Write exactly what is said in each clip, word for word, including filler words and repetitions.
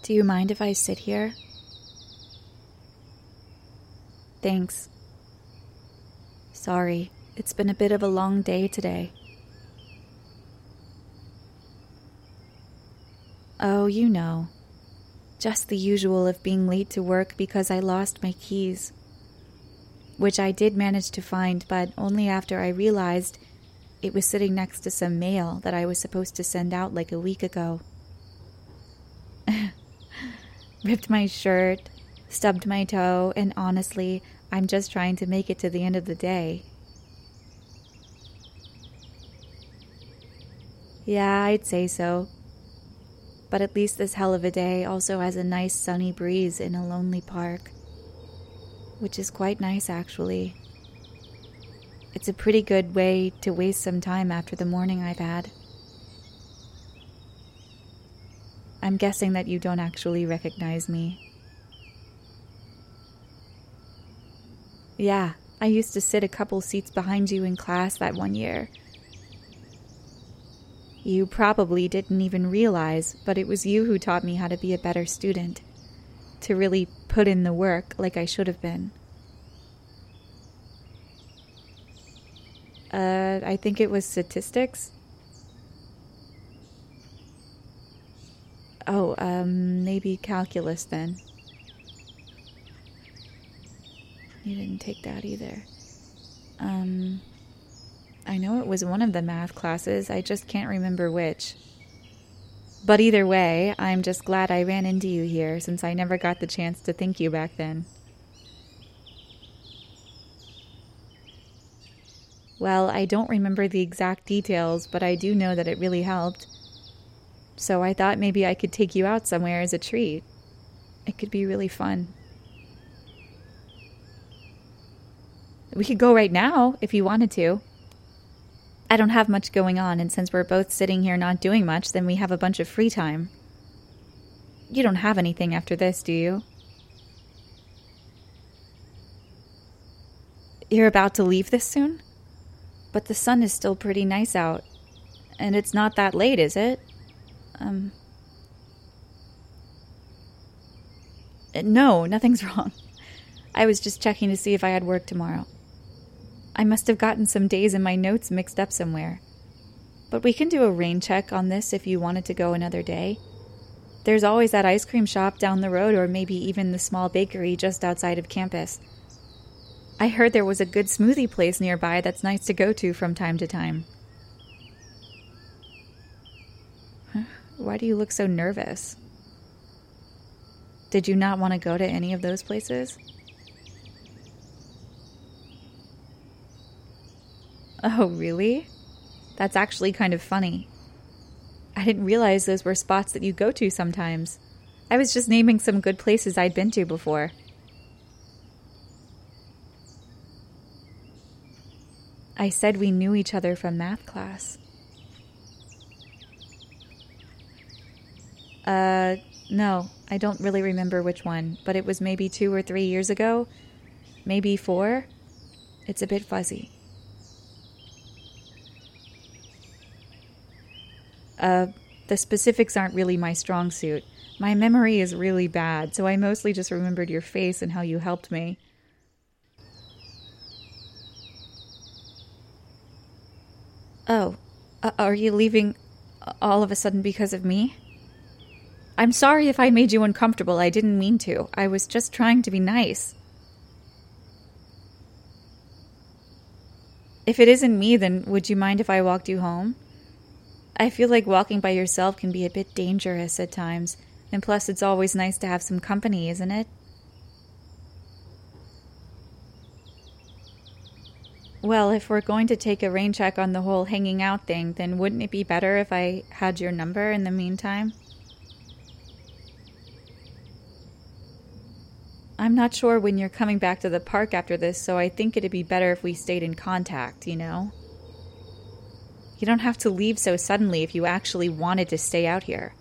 Do you mind if I sit here? Thanks. Sorry, it's been a bit of a long day today. Oh, you know. Just the usual of being late to work because I lost my keys. Which I did manage to find, but only after I realized it was sitting next to some mail that I was supposed to send out like a week ago. Ripped my shirt, stubbed my toe, and honestly, I'm just trying to make it to the end of the day. Yeah, I'd say so. But at least this hell of a day also has a nice sunny breeze in a lonely park. Which is quite nice, actually. It's a pretty good way to waste some time after the morning I've had. I'm guessing that you don't actually recognize me. Yeah, I used to sit a couple seats behind you in class that one year. You probably didn't even realize, but it was you who taught me how to be a better student. To really put in the work like I should have been. Uh, I think it was statistics. Oh, um, maybe calculus then. You didn't take that either. Um, I know it was one of the math classes, I just can't remember which. But either way, I'm just glad I ran into you here, since I never got the chance to thank you back then. Well, I don't remember the exact details, but I do know that it really helped. So I thought maybe I could take you out somewhere as a treat. It could be really fun. We could go right now, if you wanted to. I don't have much going on, and since we're both sitting here not doing much, then we have a bunch of free time. You don't have anything after this, do you? You're about to leave this soon? But the sun is still pretty nice out. And it's not that late, is it? Um... No, nothing's wrong. I was just checking to see if I had work tomorrow. I must have gotten some days in my notes mixed up somewhere. But we can do a rain check on this if you wanted to go another day. There's always that ice cream shop down the road, or maybe even the small bakery just outside of campus. I heard there was a good smoothie place nearby that's nice to go to from time to time. Huh? Why do you look so nervous? Did you not want to go to any of those places? Oh, really? That's actually kind of funny. I didn't realize those were spots that you go to sometimes. I was just naming some good places I'd been to before. I said we knew each other from math class. Uh, no, I don't really remember which one, but it was maybe two or three years ago. Maybe four. It's a bit fuzzy. Uh, the specifics aren't really my strong suit. My memory is really bad, so I mostly just remembered your face and how you helped me. Oh, uh, are you leaving all of a sudden because of me? I'm sorry if I made you uncomfortable. I didn't mean to. I was just trying to be nice. If it isn't me, then would you mind if I walked you home? I feel like walking by yourself can be a bit dangerous at times, and plus it's always nice to have some company, isn't it? Well, if we're going to take a rain check on the whole hanging out thing, then wouldn't it be better if I had your number in the meantime? I'm not sure when you're coming back to the park after this, so I think it'd be better if we stayed in contact, you know? You don't have to leave so suddenly if you actually wanted to stay out here.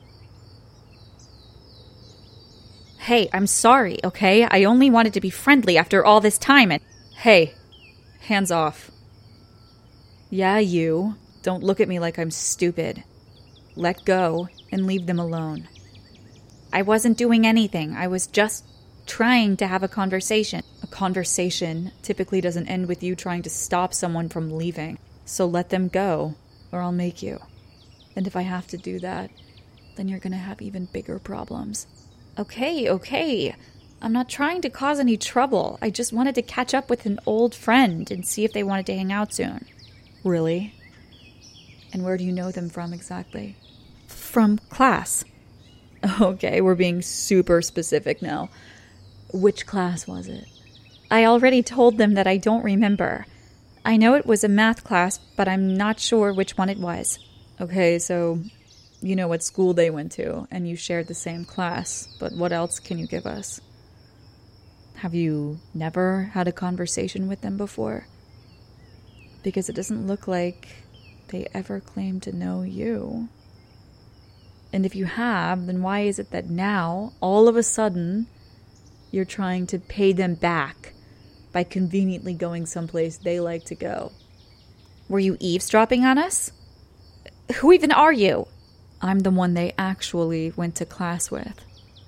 Hey, I'm sorry, okay? I only wanted to be friendly after all this time and... Hey, hands off. Yeah, you. Don't look at me like I'm stupid. Let go and leave them alone. I wasn't doing anything. I was just trying to have a conversation. A conversation typically doesn't end with you trying to stop someone from leaving. So let them go, or I'll make you. And if I have to do that, then you're gonna have even bigger problems. Okay, okay. I'm not trying to cause any trouble. I just wanted to catch up with an old friend and see if they wanted to hang out soon. Really? And where do you know them from exactly? From class. Okay, we're being super specific now. Which class was it? I already told them that I don't remember. I know it was a math class, but I'm not sure which one it was. Okay, so you know what school they went to, and you shared the same class, but what else can you give us? Have you never had a conversation with them before? Because it doesn't look like they ever claimed to know you. And if you have, then why is it that now, all of a sudden, you're trying to pay them back by conveniently going someplace they like to go? Were you eavesdropping on us? Who even are you? I'm the one they actually went to class with.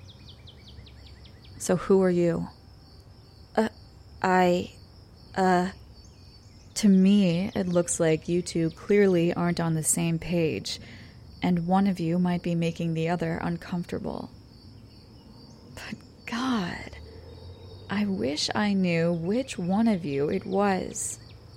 So who are you? Uh, I, uh... To me, it looks like you two clearly aren't on the same page, and one of you might be making the other uncomfortable. But God, I wish I knew which one of you it was.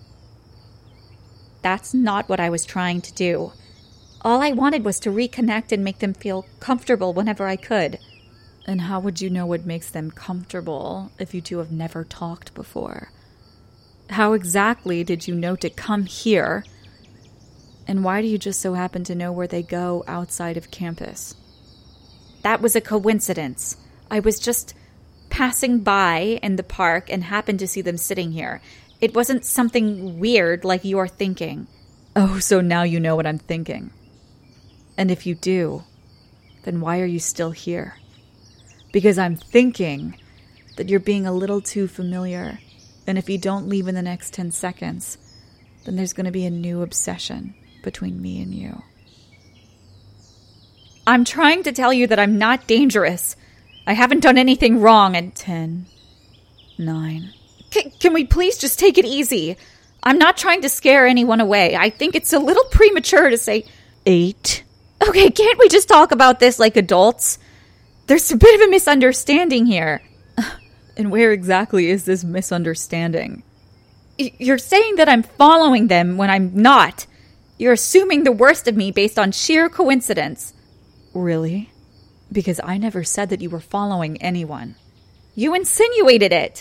That's not what I was trying to do. All I wanted was to reconnect and make them feel comfortable whenever I could. And how would you know what makes them comfortable if you two have never talked before? How exactly did you know to come here? And why do you just so happen to know where they go outside of campus? That was a coincidence. I was just passing by in the park and happened to see them sitting here. It wasn't something weird like you're thinking. Oh, so now you know what I'm thinking. And if you do, then why are you still here? Because I'm thinking that you're being a little too familiar. And if you don't leave in the next ten seconds, then there's going to be a new obsession between me and you. I'm trying to tell you that I'm not dangerous. I haven't done anything wrong, and... Ten. Nine. C- can we please just take it easy? I'm not trying to scare anyone away. I think it's a little premature to say... Eight. Okay, can't we just talk about this like adults? There's a bit of a misunderstanding here. And where exactly is this misunderstanding? You're saying that I'm following them when I'm not. You're assuming the worst of me based on sheer coincidence. Really? Because I never said that you were following anyone. You insinuated it.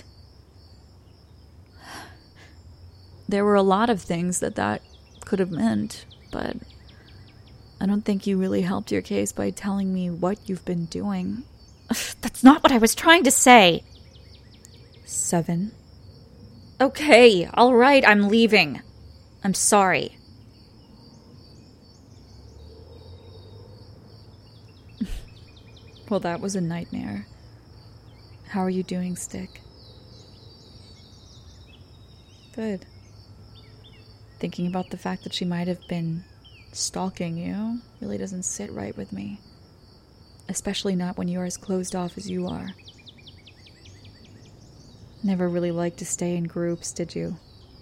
There were a lot of things that that could have meant, but I don't think you really helped your case by telling me what you've been doing. That's not what I was trying to say. Seven. Okay, all right, I'm leaving. I'm sorry. Well, that was a nightmare. How are you doing, Stick? Good. Thinking about the fact that she might have been stalking you really doesn't sit right with me. Especially not when you're as closed off as you are. Never really liked to stay in groups, did you?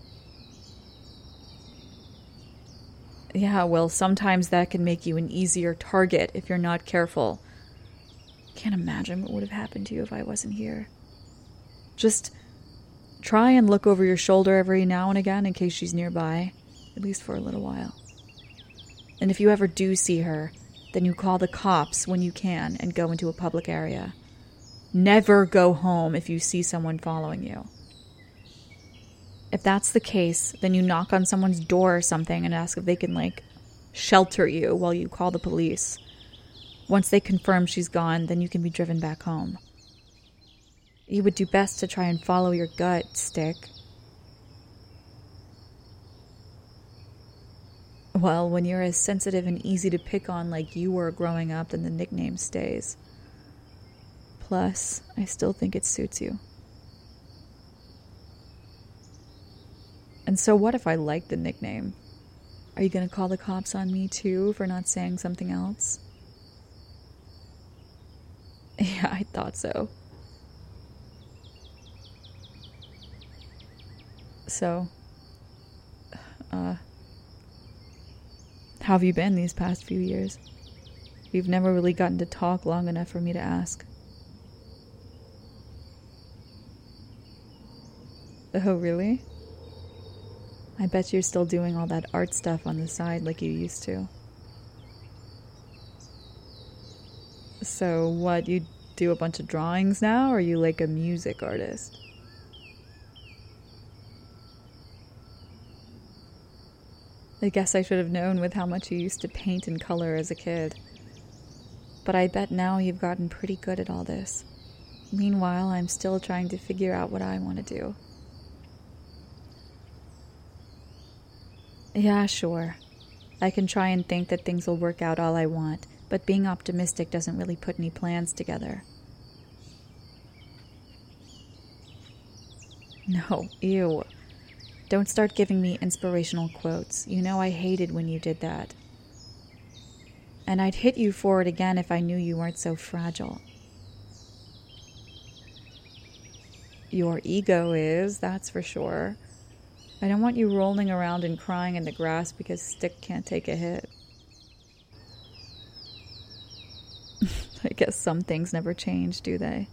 Yeah, well, sometimes that can make you an easier target if you're not careful. Can't imagine what would have happened to you if I wasn't here. Just try and look over your shoulder every now and again in case she's nearby, at least for a little while. And if you ever do see her, then you call the cops when you can and go into a public area. Never go home if you see someone following you. If that's the case, then you knock on someone's door or something and ask if they can, like, shelter you while you call the police. Once they confirm she's gone, then you can be driven back home. You would do best to try and follow your gut, Stick. Well, when you're as sensitive and easy to pick on like you were growing up, then the nickname stays. Plus, I still think it suits you. And so what if I like the nickname? Are you going to call the cops on me too for not saying something else? Yeah, I thought so. So, uh, how have you been these past few years? We've never really gotten to talk long enough for me to ask. Oh, really? I bet you're still doing all that art stuff on the side like you used to. So, what, you do a bunch of drawings now, or are you like a music artist? I guess I should have known with how much you used to paint and color as a kid. But I bet now you've gotten pretty good at all this. Meanwhile, I'm still trying to figure out what I want to do. Yeah, sure. I can try and think that things will work out all I want, but being optimistic doesn't really put any plans together. No, ew. Don't start giving me inspirational quotes. You know I hated when you did that. And I'd hit you for it again if I knew you weren't so fragile. Your ego is, that's for sure. I don't want you rolling around and crying in the grass because Stick can't take a hit. I guess some things never change, do they?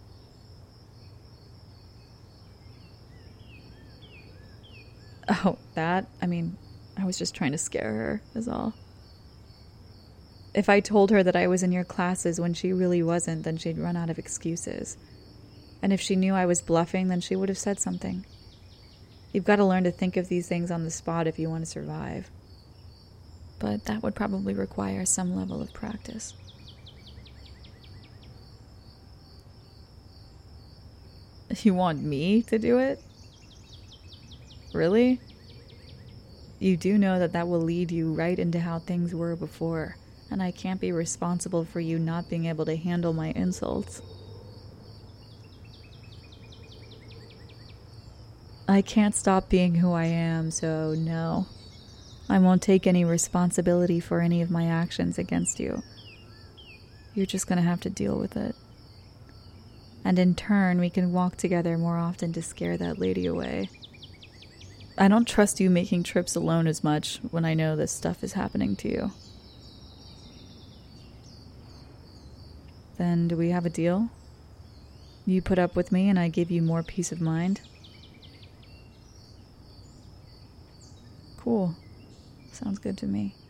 Oh, that? I mean, I was just trying to scare her, is all. If I told her that I was in your classes when she really wasn't, then she'd run out of excuses. And if she knew I was bluffing, then she would have said something. You've got to learn to think of these things on the spot if you want to survive. But that would probably require some level of practice. You want me to do it? Really? You do know that that will lead you right into how things were before, and I can't be responsible for you not being able to handle my insults. I can't stop being who I am, so no. I won't take any responsibility for any of my actions against you. You're just gonna have to deal with it. And in turn, we can walk together more often to scare that lady away. I don't trust you making trips alone as much when I know this stuff is happening to you. Then do we have a deal? You put up with me and I give you more peace of mind? Cool. Sounds good to me.